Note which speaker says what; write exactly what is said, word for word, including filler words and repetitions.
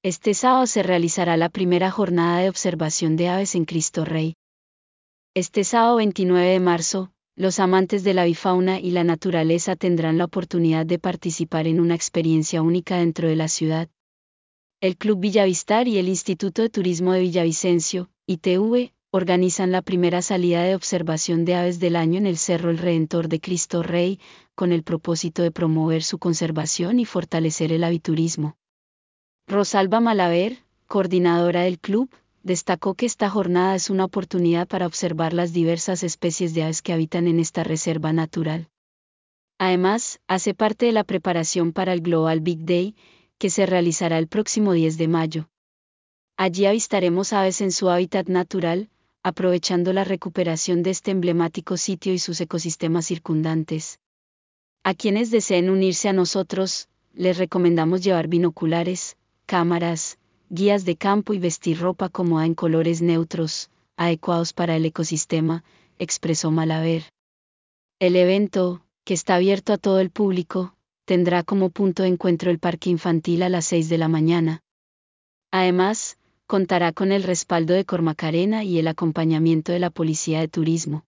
Speaker 1: Este sábado se realizará la primera jornada de observación de aves en Cristo Rey. Este sábado veintinueve de marzo, los amantes de la avifauna y la naturaleza tendrán la oportunidad de participar en una experiencia única dentro de la ciudad. El Club Villavistar y el Instituto de Turismo de Villavicencio, I T V, organizan la primera salida de observación de aves del año en el Cerro El Redentor de Cristo Rey, con el propósito de promover su conservación y fortalecer el aviturismo. Rosalba Malaver, coordinadora del club, destacó que esta jornada es una oportunidad para observar las diversas especies de aves que habitan en esta reserva natural. Además, hace parte de la preparación para el Global Big Day, que se realizará el próximo diez de mayo. Allí avistaremos aves en su hábitat natural, aprovechando la recuperación de este emblemático sitio y sus ecosistemas circundantes. A quienes deseen unirse a nosotros, les recomendamos llevar binoculares, cámaras, guías de campo y vestir ropa cómoda en colores neutros, adecuados para el ecosistema, expresó Malaver. El evento, que está abierto a todo el público, tendrá como punto de encuentro el parque infantil a las seis de la mañana. Además, contará con el respaldo de Cormacarena y el acompañamiento de la Policía de Turismo.